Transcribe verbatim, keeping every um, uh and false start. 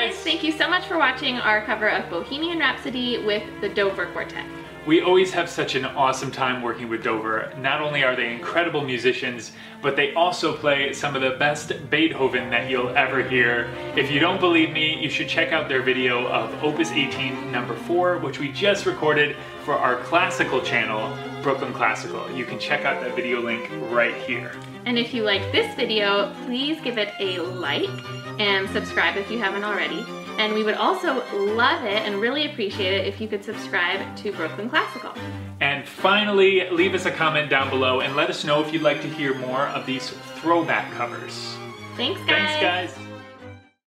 guys! Thank you so much for watching our cover of Bohemian Rhapsody with the Dover Quartet. We always have such an awesome time working with Dover. Not only are they incredible musicians, but they also play some of the best Beethoven that you'll ever hear. If you don't believe me, you should check out their video of Opus eighteen number four, which we just recorded for our classical channel, Brooklyn Classical. You can check out that video link right here. And if you like this video, please give it a like and subscribe if you haven't already. And we would also love it and really appreciate it if you could subscribe to Brooklyn Classical. And finally, leave us a comment down below and let us know if you'd like to hear more of these throwback covers. Thanks, guys. Thanks, guys.